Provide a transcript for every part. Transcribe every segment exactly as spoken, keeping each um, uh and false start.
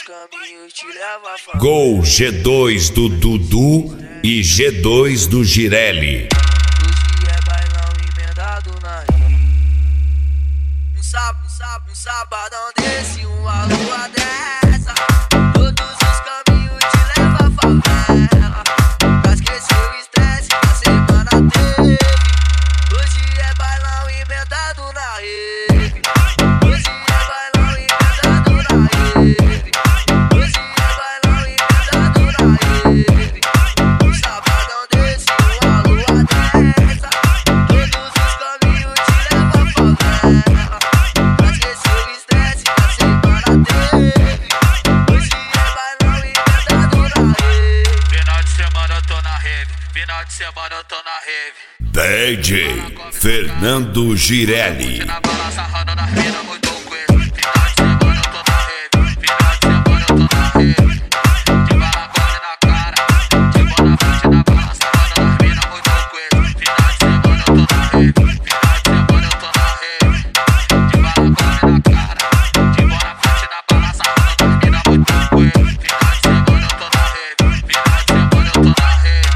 caminhos te levam a favela. Gol G dois do Dudu e G dois do Girelli. Hoje é bailão emendado na rima. Um sábado, um sábado, um sabadão desse, uma lua dessa. Todos os caminhos te levam a favela. Pra esquecer o estresse que a semana teve. Hoje é bailão emendado na rede. Hoje é bailão emendado na rede. Hoje é bailão emendado na rede. Um sabadão desse, uma lua dessa. Todos os caminhos te levam a favela. Pra esquecer o estresse que a semana teve. Hoje é bailão emendado na rede. Final de semana eu tô na rede. Final de semana eu tô na rede. D J Fernando Girelli. Na balança roda na mina muito coisa. Final de semana eu tô na rede. Final de semana eu tô na rede. De balacone na cara, de boa na frente na balança roda na mina muito coisa. Final de semana eu tô na rede. Final de semana eu tô na rede. De balacone na cara, de boa na frente na balança roda na mina muito coisa. Final de semana eu tô na rede. Final de semana eu tô na rede.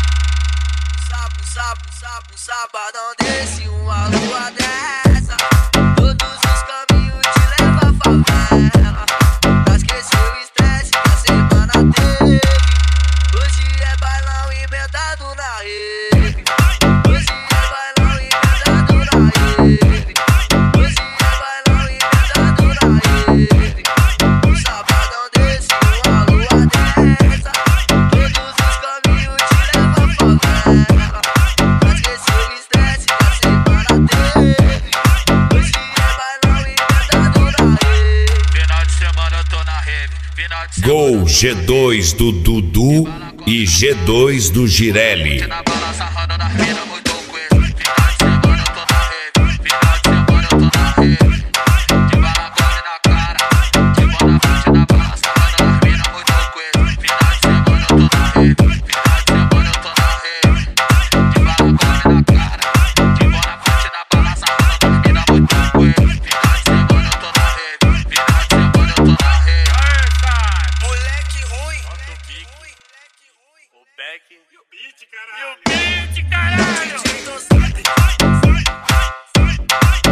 Um sábado, um sábado, um sabadão desse, uma lua dessa. Todos os caminhos te levam a favela. Pra esquecer o estresse que a semana teve. Hoje é bailão emendado na rede. Hoje é bailão emendado na rede. Hoje é bailão emendado na rede. Um sabadão desse, uma lua dessa. Todos os caminhos te levam a favela. Pra esquecer o estresse que a semana teve. Hoje é bailão emendado na rede. Final de semana eu tô na rede. Final de semana Gol G dois do Dudu e G dois do Girelli. na balança roda na mina muito coisa. Final de semana eu tô na rede. Final de semana eu tô na rede. De balacone na cara, de boa na frente na balança roda na mina muito coisa. Final de semana eu tô na rede. Final de semana eu tô na rede. De balacone na cara, de boa na frente na balança roda na mina muito coisa. Final de semana eu tô na rede. Final de semana eu tô na rede. Moleque ruim. O Beck E o beat, caralho. e o Beat, caralho!